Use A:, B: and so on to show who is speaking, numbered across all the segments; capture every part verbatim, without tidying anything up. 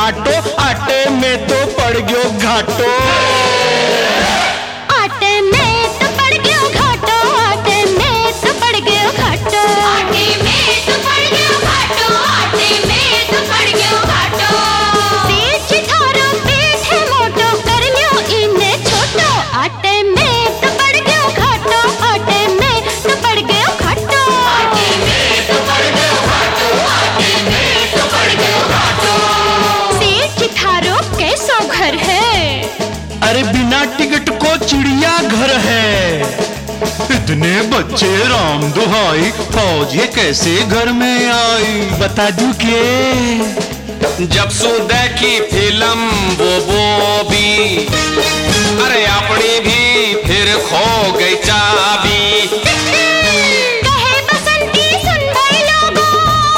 A: Auto, आटे में तो पड़ गयो घाटो।
B: आटे में तो पड़ गयो घाटो, आटे में तो पड़ गयो घाटो, आटे में तो पड़ गयो घाटो, आटे में तो पड़ गयो घाटो। सेठ थारो पेट है मोटो, कर लियो इने छोटो। आटे में तो पड़ गयो घाटो, आटे में तो पड़ गयो घाटो, आटे में तो पड़ गयो घाटो, आटे में तो पड़ गयो घाटो। सेठ थारो कैसो घर है?
A: अरे बिना टिकट को चिड़िया घर है। इतने बच्चे राम दुहाई, फौज ये कैसे घर में आई? बता दूं के
C: जब सु देखी फिल्म वो वो भी, अरे अपनी भी फिर खो गई चाबी।
B: कहे बसंती सुन भाई लोगों,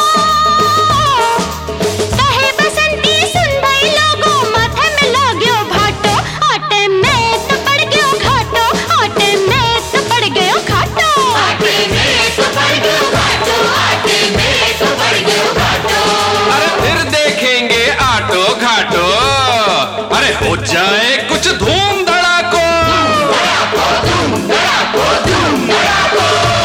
B: कहे बसंती सुन भाई लोगों, माथे में लाग्यो भाटो। आटे में तो पड़ गयो घाटो, आटे में तो पड़ गयो घाटो, आटे में तो पड़ गयो घाटो, आटे में तो पड़ गयो घाटो।
C: अरे फिर देखेंगे आटो घाटो, अरे हो जाए कुछ धूम धड़ाको।
B: धूम धड़ाको, धूम धड़ाको।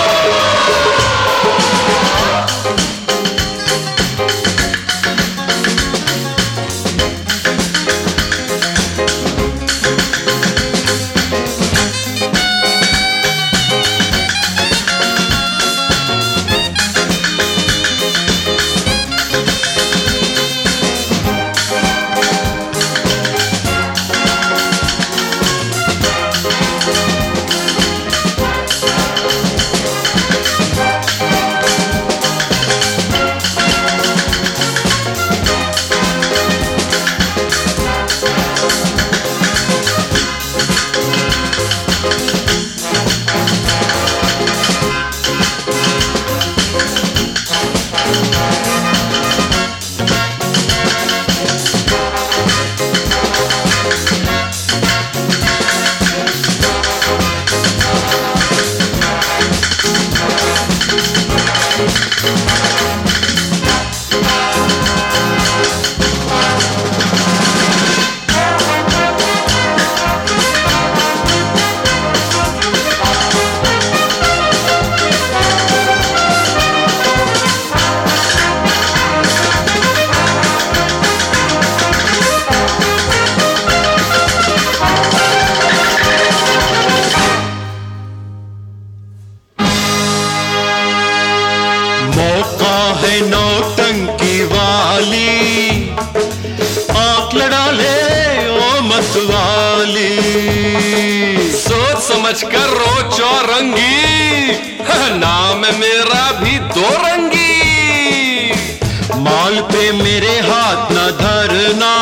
A: मौका है नौटंकी वाली, आंख लड़ा ले ओ मतवाली।
C: सोच समझ कर रो चौरंगी, नाम मेरा भी दो रंगी।
A: माल पे मेरे हाथ न धरना,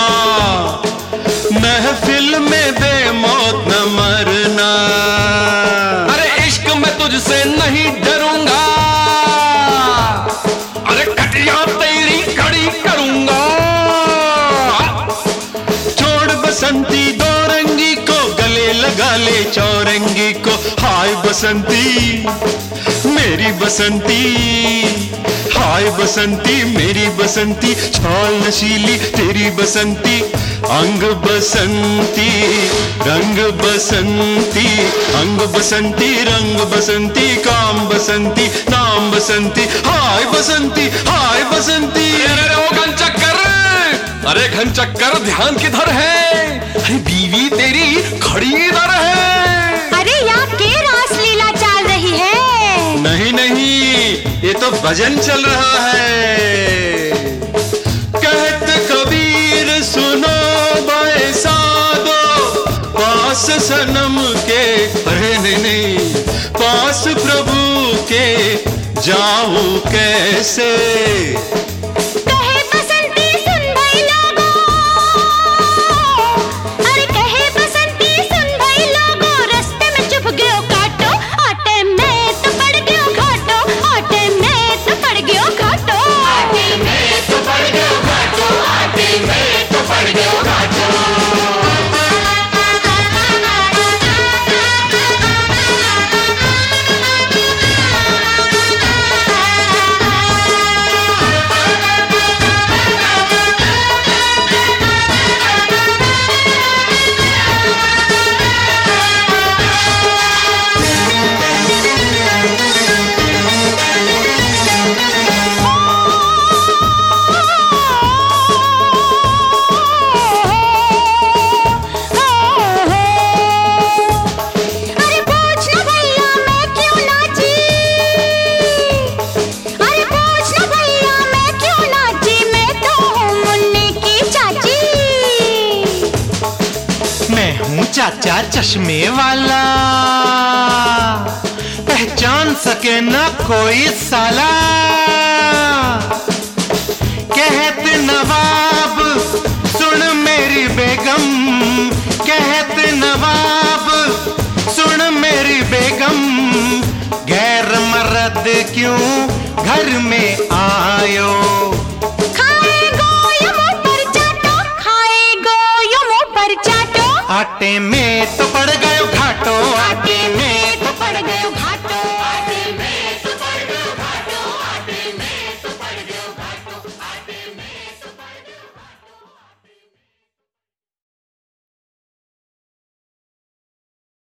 A: महफिल में बेमौत न मरना।
C: अरे इश्क में तुझसे नहीं डरूंगा, अरे कटिया तेरी खड़ी करूंगा।
A: छोड़ बसंती दो रंगी को, गले लगा ले चौरंगी को। हाय बसंती मेरी बसंती, हाय बसंती मेरी बसंती। छाल नशीली तेरी बसंती, अंग बसंती रंग बसंती, अंग बसंती रंग बसंती, काम बसंती नाम बसंती। हाय बसंती, हाय बसंती।
C: अरे ओ घन चक्कर, अरे घन चक्कर ध्यान किधर है? अरे बीवी तेरी खड़ी इधर है।
B: अरे यहाँ के रास लीला चल रही है?
A: नहीं नहीं, ये तो भजन चल रहा है। कहत कबीर सुनो बाए साधो, पास सनम के, अरे नहीं नहीं, पास प्रभु के जाऊं कैसे?
B: कहे बसंती सुन भाई लोगों, अरे कहे बसंती सुन भाई लोगों, रास्ते में चुप गयो काटो। आटे में तो पड़ गयो घाटो, आटे में तो पड़ गयो घाटो, आटे में तो पड़ गयो घाटो, आटे में तो पड़ गयो घाटो।
A: चाचा चश्मे वाला, पहचान सके ना कोई साला। कहते नवाब सुन मेरी बेगम, कहते नवाब सुन मेरी बेगम, गैर मर्द क्यों घर में आयो।
B: खाएगो या मुंह पर चाटो, खाएगो या मुंह पर चाटो।
A: आटे में तो पड़ गए घाटो, आटे में